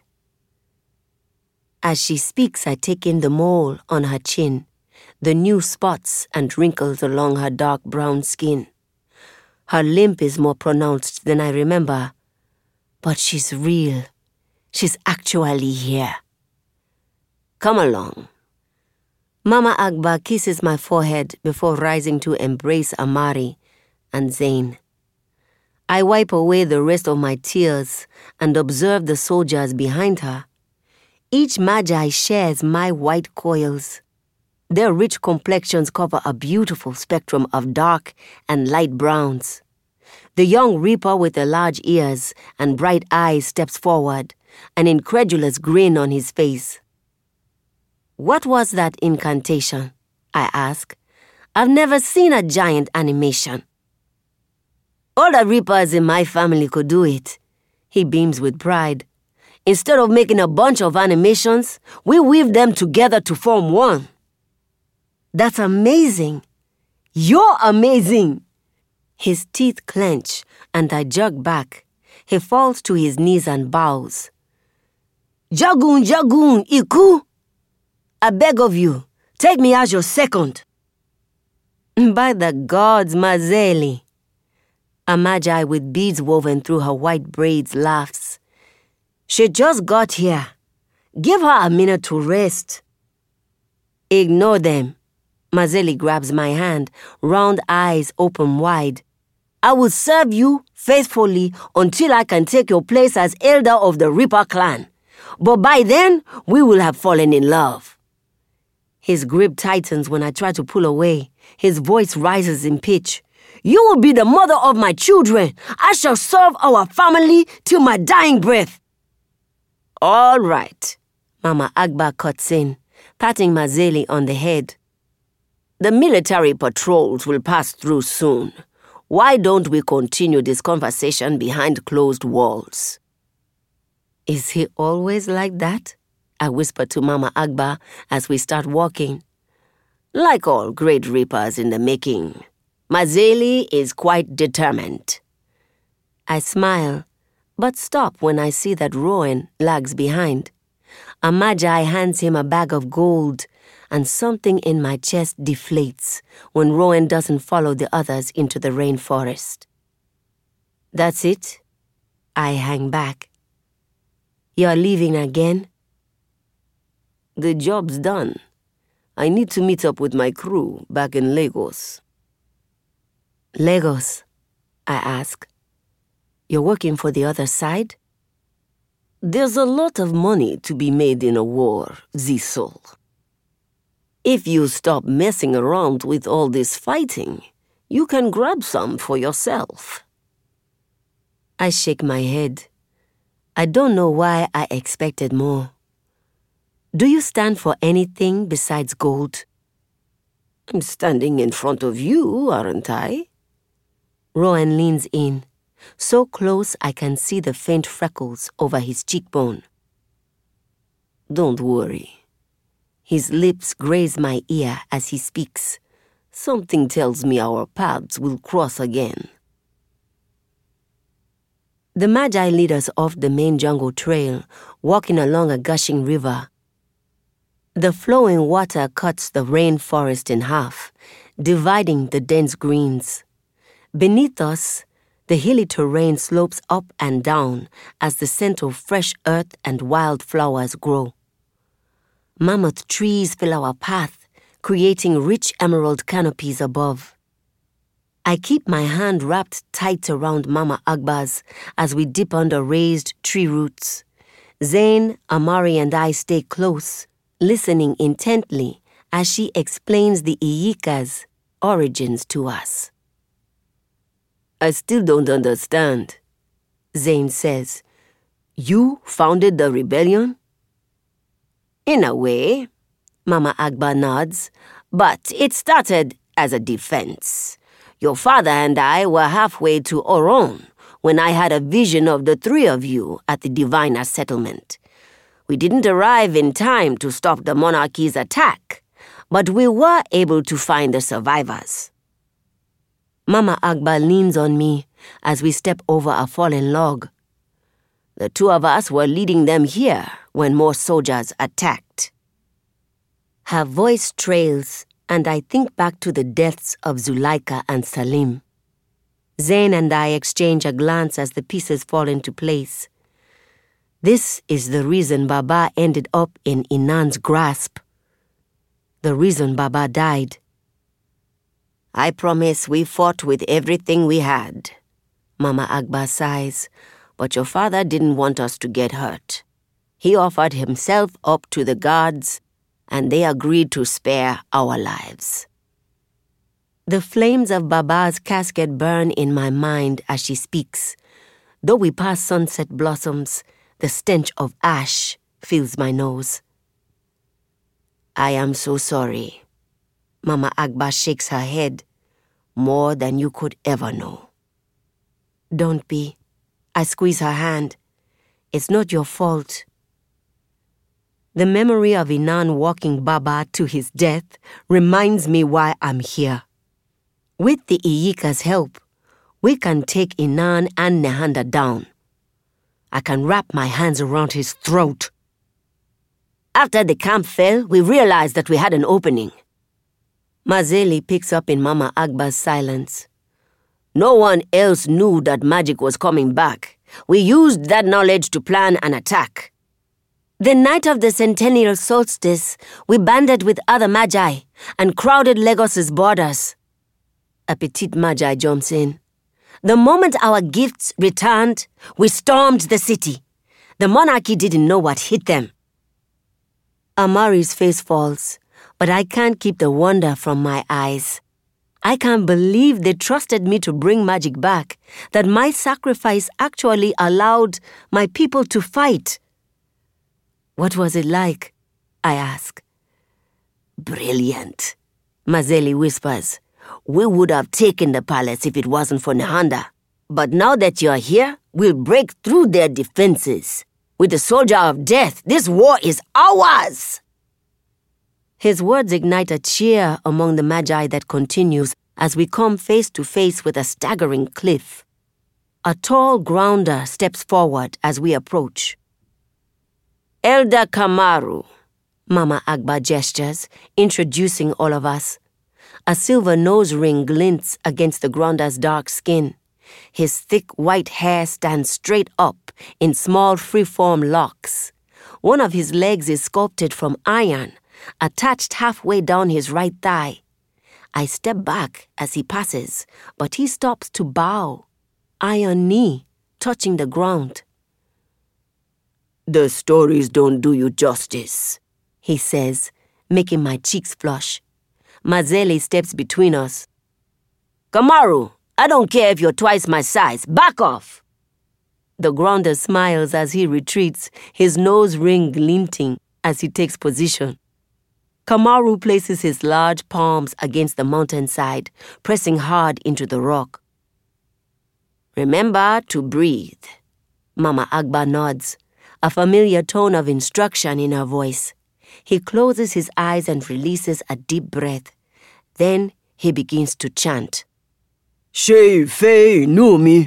As she speaks, I take in the mole on her chin, the new spots and wrinkles along her dark brown skin. Her limp is more pronounced than I remember, but she's real. She's actually here. "Come along." Mama Agba kisses my forehead before rising to embrace Amari and Zain. I wipe away the rest of my tears and observe the soldiers behind her. Each magi shares my white coils. Their rich complexions cover a beautiful spectrum of dark and light browns. The young reaper with the large ears and bright eyes steps forward, an incredulous grin on his face. "What was that incantation?" I ask. "I've never seen a giant animation." "All the reapers in my family could do it." He beams with pride. "Instead of making a bunch of animations, we weave them together to form one." "That's amazing. You're amazing." His teeth clench, and I jerk back. He falls to his knees and bows. "Jagun, Jagun, Iku! I beg of you, take me as your second." "By the gods, Mazeli." A magi with beads woven through her white braids laughs. "She just got here. Give her a minute to rest." "Ignore them." Mazeli grabs my hand, round eyes open wide. "I will serve you faithfully until I can take your place as elder of the Reaper clan. But by then, we will have fallen in love." His grip tightens when I try to pull away. His voice rises in pitch. "You will be the mother of my children. I shall serve our family till my dying breath." "All right," Mama Agba cuts in, patting Mazeli on the head. "The military patrols will pass through soon. Why don't we continue this conversation behind closed walls?" "Is he always like that?" I whisper to Mama Agba as we start walking. Like all great reapers in the making, Mazeli is quite determined. I smile, but stop when I see that Rowan lags behind. A Magi hands him a bag of gold, and something in my chest deflates when Rowan doesn't follow the others into the rainforest. That's it? I hang back. You're leaving again? The job's done. I need to meet up with my crew back in Lagos. Lagos? I ask. You're working for the other side? There's a lot of money to be made in a war, Zisol. If you stop messing around with all this fighting, you can grab some for yourself. I shake my head. I don't know why I expected more. Do you stand for anything besides gold? I'm standing in front of you, aren't I? Rowan leans in, so close I can see the faint freckles over his cheekbone. Don't worry. His lips graze my ear as he speaks. Something tells me our paths will cross again. The Magi lead us off the main jungle trail, walking along a gushing river. The flowing water cuts the rainforest in half, dividing the dense greens. Beneath us, the hilly terrain slopes up and down as the scent of fresh earth and wild flowers grow. Mammoth trees fill our path, creating rich emerald canopies above. I keep my hand wrapped tight around Mama Agba's as we dip under raised tree roots. Zane, Amari, and I stay close, listening intently as she explains the Iyika's origins to us. I still don't understand, Zane says. You founded the rebellion? In a way, Mama Agba nods, but it started as a defense. Your father and I were halfway to Oron when I had a vision of the three of you at the Diviner settlement. We didn't arrive in time to stop the monarchy's attack, but we were able to find the survivors. Mama Agba leans on me as we step over a fallen log. The two of us were leading them here when more soldiers attacked. Her voice trails, and I think back to the deaths of Zuleika and Salim. Zain and I exchange a glance as the pieces fall into place. This is the reason Baba ended up in Inan's grasp. The reason Baba died. I promise we fought with everything we had, Mama Agba sighs, but your father didn't want us to get hurt. He offered himself up to the gods, and they agreed to spare our lives. The flames of Baba's casket burn in my mind as she speaks. Though we pass sunset blossoms, the stench of ash fills my nose. I am so sorry. Mama Agba shakes her head. More than you could ever know. Don't be. I squeeze her hand. It's not your fault. The memory of Inan walking Baba to his death reminds me why I'm here. With the Iyika's help, we can take Inan and Nehanda down. I can wrap my hands around his throat. After the camp fell, we realized that we had an opening. Mazeli picks up in Mama Agba's silence. No one else knew that magic was coming back. We used that knowledge to plan an attack. The night of the centennial solstice, we banded with other Magi and crowded Lagos's borders. A petite Magi jumps in. The moment our gifts returned, we stormed the city. The monarchy didn't know what hit them. Amari's face falls, but I can't keep the wonder from my eyes. I can't believe they trusted me to bring magic back, that my sacrifice actually allowed my people to fight. What was it like? I ask. Brilliant, Mazeli whispers. We would have taken the palace if it wasn't for Nehanda. But now that you're here, we'll break through their defenses. With the soldier of death, this war is ours! His words ignite a cheer among the Magi that continues as we come face to face with a staggering cliff. A tall grounder steps forward as we approach. Elder Kamaru, Mama Agba gestures, introducing all of us. A silver nose ring glints against the grounder's dark skin. His thick white hair stands straight up in small free-form locks. One of his legs is sculpted from iron, attached halfway down his right thigh. I step back as he passes, but he stops to bow, iron knee touching the ground. "The stories don't do you justice," he says, making my cheeks flush. Mazele steps between us. "Kamaru, I don't care if you're twice my size. Back off!" The grounder smiles as he retreats, his nose ring glinting as he takes position. Kamaru places his large palms against the mountainside, pressing hard into the rock. "Remember to breathe." Mama Agba nods, a familiar tone of instruction in her voice. He closes his eyes and releases a deep breath. Then he begins to chant. "Shei Fei Numi."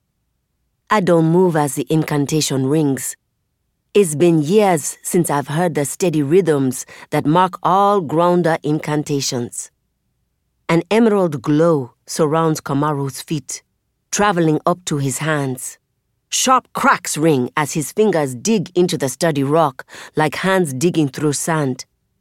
I don't move as the incantation rings. It's been years since I've heard the steady rhythms that mark all grounder incantations. An emerald glow surrounds Kamaru's feet, traveling up to his hands. Sharp cracks ring as his fingers dig into the sturdy rock like hands digging through sand.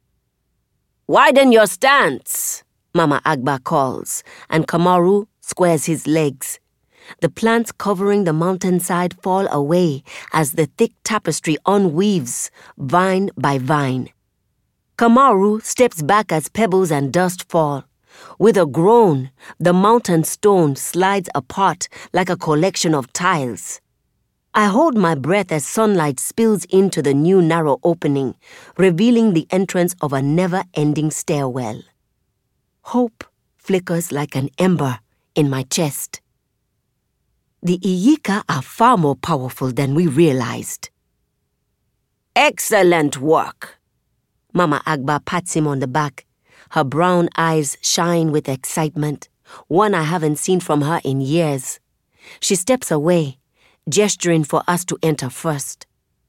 "Widen your stance," Mama Agba calls, and Kamaru squares his legs. The plants covering the mountainside fall away as the thick tapestry unweaves, vine by vine. Kamaru steps back as pebbles and dust fall. With a groan, the mountain stone slides apart like a collection of tiles. I hold my breath as sunlight spills into the new narrow opening, revealing the entrance of a never-ending stairwell. Hope flickers like an ember in my chest. The Iyika are far more powerful than we realized. "Excellent work." Mama Agba pats him on the back. Her brown eyes shine with excitement, one I haven't seen from her in years. She steps away, gesturing for us to enter first.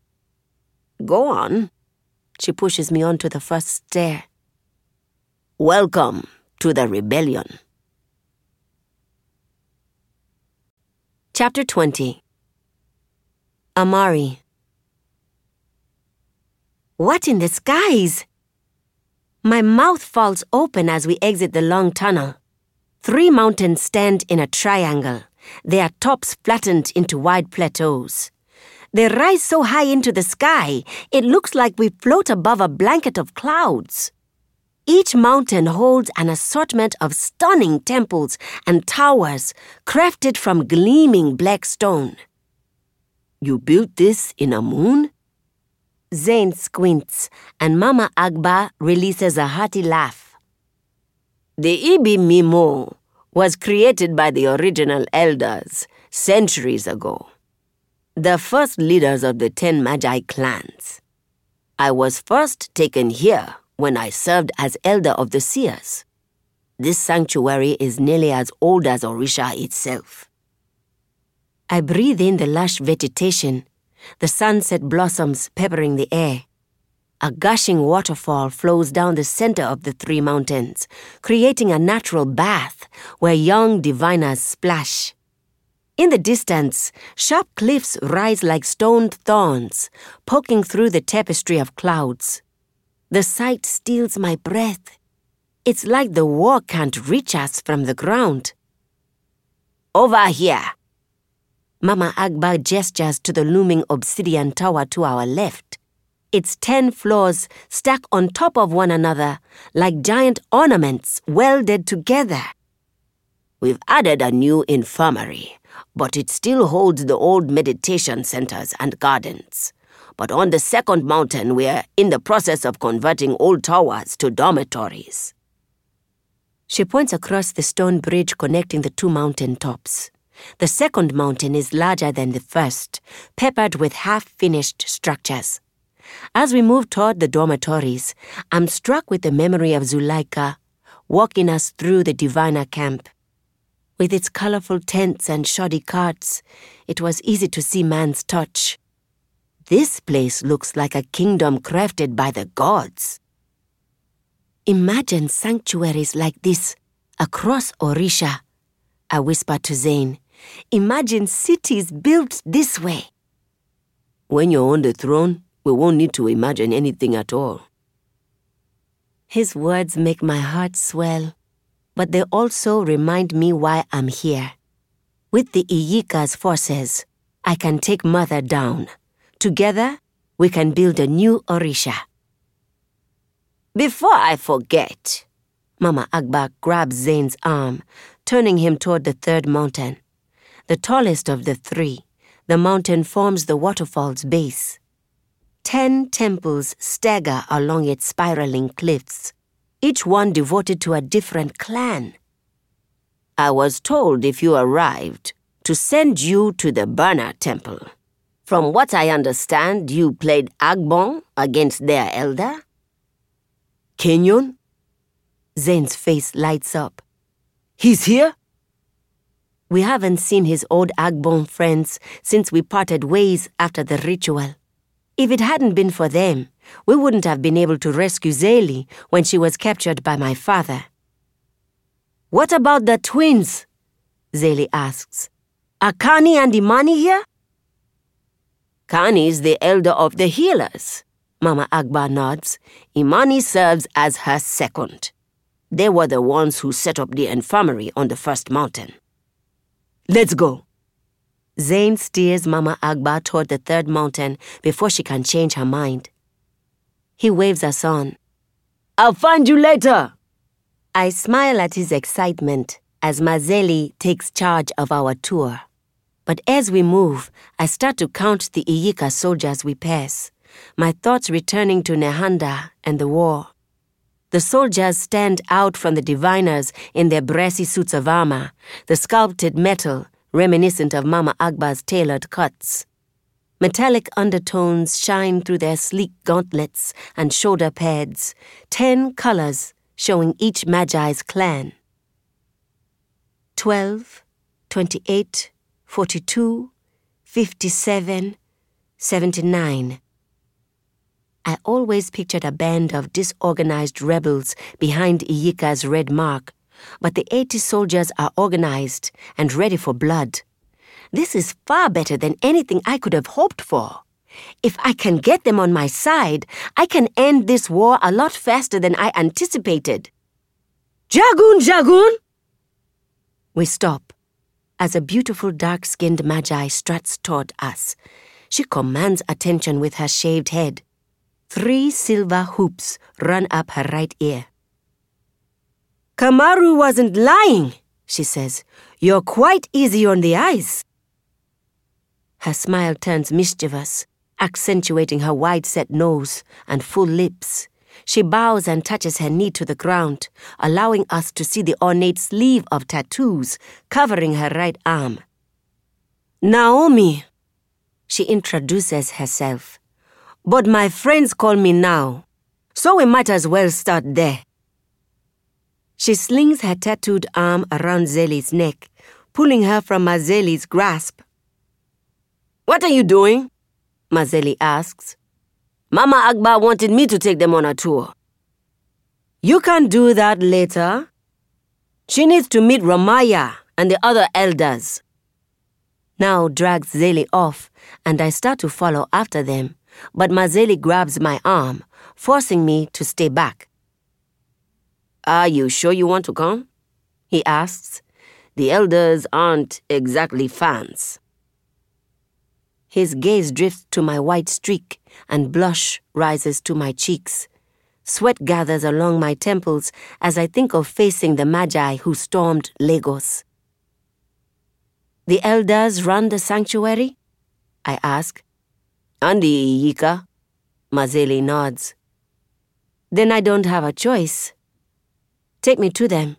"Go on." She pushes me onto the first stair. "Welcome to the rebellion." Chapter twenty. Amari. What in the skies? My mouth falls open as we exit the long tunnel. Three mountains stand in a triangle, their tops flattened into wide plateaus. They rise so high into the sky, it looks like we float above a blanket of clouds. Each mountain holds an assortment of stunning temples and towers crafted from gleaming black stone. "You built this in a moon?" Zain squints, and Mama Agba releases a hearty laugh. "The Ibi Mimo was created by the original elders centuries ago, the first leaders of the ten Magi clans. I was first taken here when I served as elder of the seers. This sanctuary is nearly as old as Orisha itself." I breathe in the lush vegetation, the sunset blossoms peppering the air. A gushing waterfall flows down the center of the three mountains, creating a natural bath where young diviners splash. In the distance, sharp cliffs rise like stoned thorns, poking through the tapestry of clouds. The sight steals my breath. It's like the war can't reach us from the ground. "Over here." Mama Agba gestures to the looming obsidian tower to our left. Its ten floors stack on top of one another like giant ornaments welded together. "We've added a new infirmary, but it still holds the old meditation centers and gardens. But on the second mountain, we're in the process of converting old towers to dormitories." She points across the stone bridge connecting the two mountain tops. The second mountain is larger than the first, peppered with half-finished structures. As we move toward the dormitories, I'm struck with the memory of Zuleika walking us through the Diviner camp. With its colorful tents and shoddy carts, it was easy to see man's touch. This place looks like a kingdom crafted by the gods. Imagine sanctuaries like this across Orisha, I whispered to Zane. Imagine cities built this way. When you're on the throne, we won't need to imagine anything at all. His words make my heart swell, but they also remind me why I'm here. With the Iyika's forces, I can take Mother down. Together, we can build a new Orisha. Before I forget, Mama Agba grabs Zane's arm, turning him toward the third mountain. The tallest of the three, the mountain forms the waterfall's base. Ten temples stagger along its spiraling cliffs, each one devoted to a different clan. I was told if you arrived, to send you to the Burner Temple. From what I understand, you played Agbon against their elder? Kenyon? Zane's face lights up. He's here? We haven't seen his old Agbon friends since we parted ways after the ritual. If it hadn't been for them, we wouldn't have been able to rescue Zélie when she was captured by my father. What about the twins? Zélie asks. Are Kani and Imani here? Kani is the elder of the healers. Mama Agba nods. Imani serves as her second. They were the ones who set up the infirmary on the first mountain. Let's go. Zane steers Mama Agba toward the third mountain before she can change her mind. He waves us on. I'll find you later. I smile at his excitement as Mazeli takes charge of our tour. But as we move, I start to count the Iyika soldiers we pass, my thoughts returning to Nehanda and the war. The soldiers stand out from the diviners in their brassy suits of armor, the sculpted metal reminiscent of Mama Agba's tailored cuts. Metallic undertones shine through their sleek gauntlets and shoulder pads, ten colors showing each Magi's clan. Twelve, twenty-eight, forty-two, fifty-seven, seventy-nine. I always pictured a band of disorganized rebels behind Iyika's red mark, but the eighty soldiers are organized and ready for blood. This is far better than anything I could have hoped for. If I can get them on my side, I can end this war a lot faster than I anticipated. Jagun, Jagun! We stop as a beautiful dark-skinned Magi struts toward us. She commands attention with her shaved head. Three silver hoops run up her right ear. Kamaru wasn't lying, she says. You're quite easy on the eyes. Her smile turns mischievous, accentuating her wide-set nose and full lips. She bows and touches her knee to the ground, allowing us to see the ornate sleeve of tattoos covering her right arm. Naomi, she introduces herself. But my friends call me now, so we might as well start there. She slings her tattooed arm around Zélie's neck, pulling her from Mazeli's grasp. What are you doing? Mazeli asks. Mama Agba wanted me to take them on a tour. You can do that later. She needs to meet Ramaya and the other elders. Now drags Zélie off, and I start to follow after them, but Mazeli grabs my arm, forcing me to stay back. Are you sure you want to come? He asks. The elders aren't exactly fans. His gaze drifts to my white streak, and blush rises to my cheeks. Sweat gathers along my temples as I think of facing the Magi who stormed Lagos. The elders run the sanctuary? I ask. And the Iyika? Mazeli nods. Then I don't have a choice. Take me to them.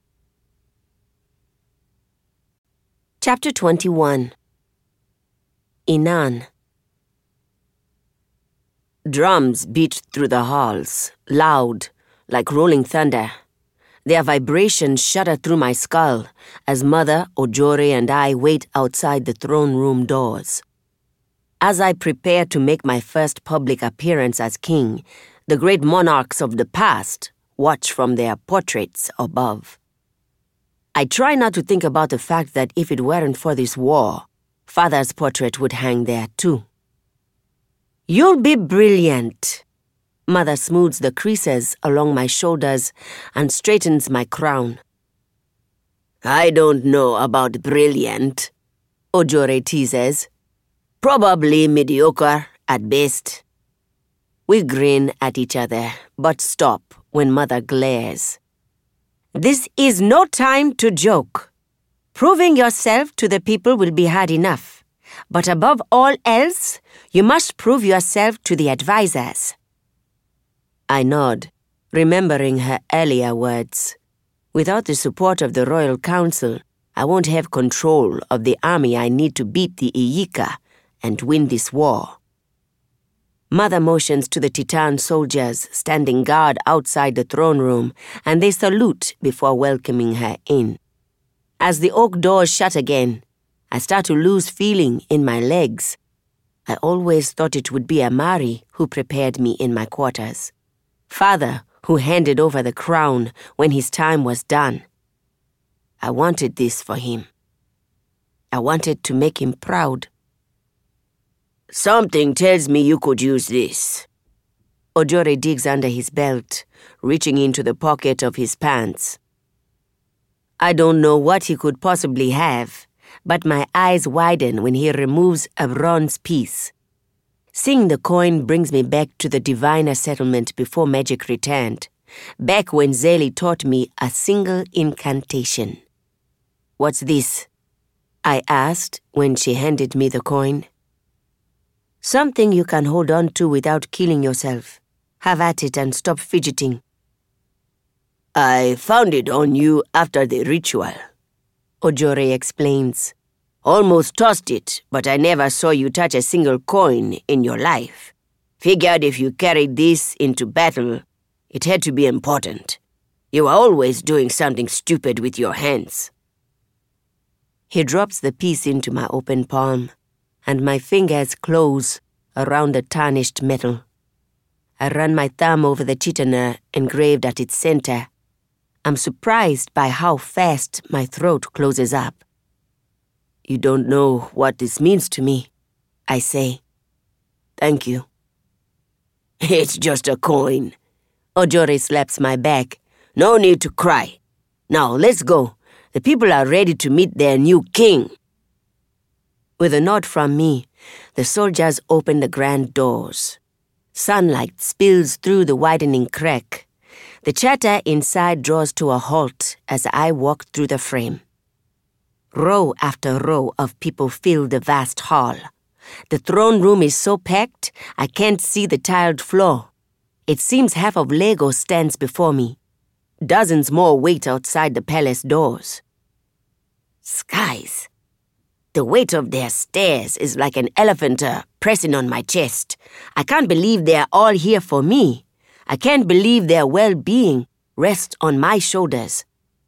Chapter twenty-one. Inan. Drums beat through the halls, loud, like rolling thunder. Their vibrations shudder through my skull as Mother, Ojore, and I wait outside the throne room doors. As I prepare to make my first public appearance as king, the great monarchs of the past watch from their portraits above. I try not to think about the fact that if it weren't for this war, Father's portrait would hang there too. You'll be brilliant. Mother smooths the creases along my shoulders and straightens my crown. I don't know about brilliant, Ojore teases. Probably mediocre at best. We grin at each other, but stop when Mother glares. This is no time to joke. Proving yourself to the people will be hard enough. But above all else, you must prove yourself to the advisors. I nod, remembering her earlier words. Without the support of the Royal Council, I won't have control of the army I need to beat the Iyika and win this war. Mother motions to the Titan soldiers standing guard outside the throne room, and they salute before welcoming her in. As the oak doors shut again, I start to lose feeling in my legs. I always thought it would be Amari who prepared me in my quarters. Father who handed over the crown when his time was done. I wanted this for him. I wanted to make him proud. Something tells me you could use this. Ojore digs under his belt, reaching into the pocket of his pants. I don't know what he could possibly have, but my eyes widen when he removes a bronze piece. Seeing the coin brings me back to the diviner settlement before magic returned, back when Zeli taught me a single incantation. What's this? I asked when she handed me the coin. Something you can hold on to without killing yourself. Have at it and stop fidgeting. I found it on you after the ritual, Ojore explains. Almost tossed it, but I never saw you touch a single coin in your life. Figured if you carried this into battle, it had to be important. You were always doing something stupid with your hands. He drops the piece into my open palm, and my fingers close around the tarnished metal. I run my thumb over the chitina engraved at its center. I'm surprised by how fast my throat closes up. You don't know what this means to me, I say. Thank you. It's just a coin. Ojore slaps my back. No need to cry. Now, let's go. The people are ready to meet their new king. With a nod from me, the soldiers open the grand doors. Sunlight spills through the widening crack. The chatter inside draws to a halt as I walk through the frame. Row after row of people fill the vast hall. The throne room is so packed, I can't see the tiled floor. It seems half of Lagos stands before me. Dozens more wait outside the palace doors. Skies. The weight of their stares is like an elephanter pressing on my chest. I can't believe they're all here for me. I can't believe their well-being rests on my shoulders.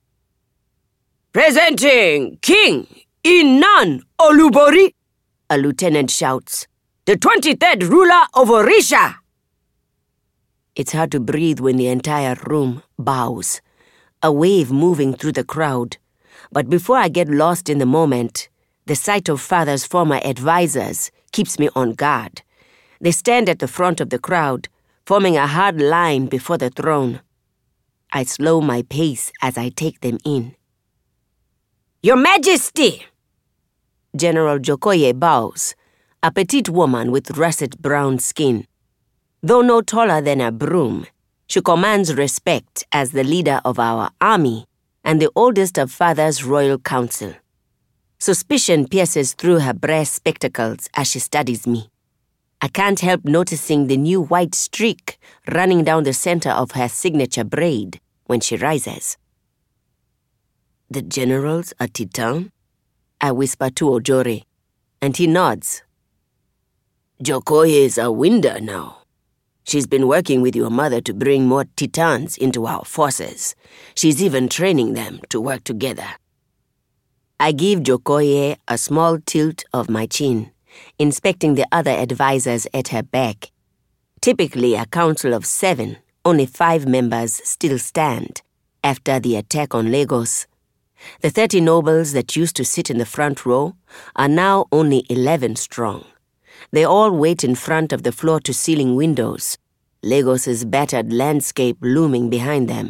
Presenting King Inan Olubori, a lieutenant shouts, the twenty-third ruler of Orisha. It's hard to breathe when the entire room bows, a wave moving through the crowd. But before I get lost in the moment, the sight of Father's former advisors keeps me on guard. They stand at the front of the crowd, forming a hard line before the throne. I slow my pace as I take them in. Your Majesty! General Jokoye bows, a petite woman with russet brown skin. Though no taller than a broom, she commands respect as the leader of our army and the oldest of Father's royal council. Suspicion pierces through her brass spectacles as she studies me. I can't help noticing the new white streak running down the center of her signature braid when she rises. The general's a Titan? I whisper to Ojore, and he nods. Jokoye is a winder now. She's been working with your mother to bring more Titans into our forces. She's even training them to work together. I give Jokoye a small tilt of my chin, inspecting the other advisors at her back. Typically a council of seven, only five members still stand after the attack on Lagos. The thirty nobles that used to sit in the front row are now only eleven strong. They all wait in front of the floor-to-ceiling windows, Lagos's battered landscape looming behind them.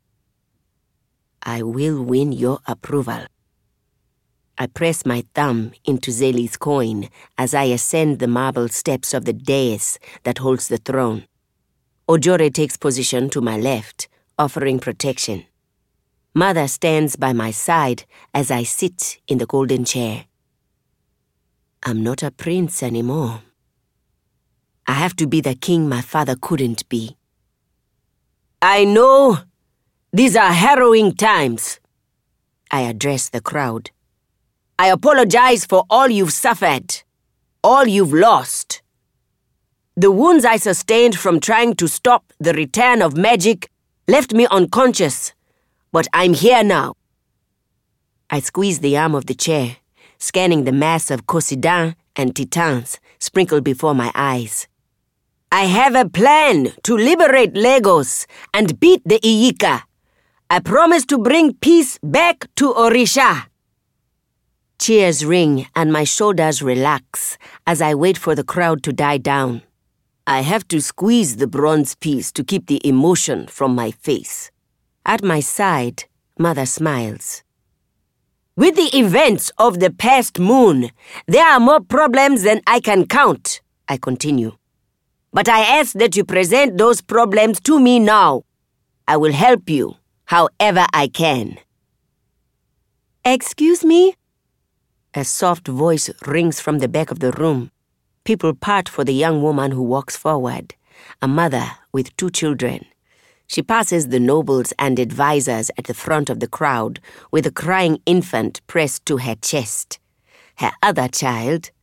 I will win your approval. I press my thumb into Zéli's coin as I ascend the marble steps of the dais that holds the throne. Ojore takes position to my left, offering protection. Mother stands by my side as I sit in the golden chair. I'm not a prince anymore. I have to be the king my father couldn't be. I know these are harrowing times. I address the crowd. I apologize for all you've suffered, all you've lost. The wounds I sustained from trying to stop the return of magic left me unconscious, but I'm here now. I squeeze the arm of the chair, scanning the mass of Kosidan and Titans sprinkled before my eyes. I have a plan to liberate Lagos and beat the Iyika. I promise to bring peace back to Orisha. Cheers ring and my shoulders relax as I wait for the crowd to die down. I have to squeeze the bronze piece to keep the emotion from my face. At my side, Mother smiles. With the events of the past moon, there are more problems than I can count, I continue. But I ask that you present those problems to me now. I will help you however I can. Excuse me? A soft voice rings from the back of the room. People part for the young woman who walks forward, a mother with two children. She passes the nobles and advisors at the front of the crowd with a crying infant pressed to her chest. Her other child,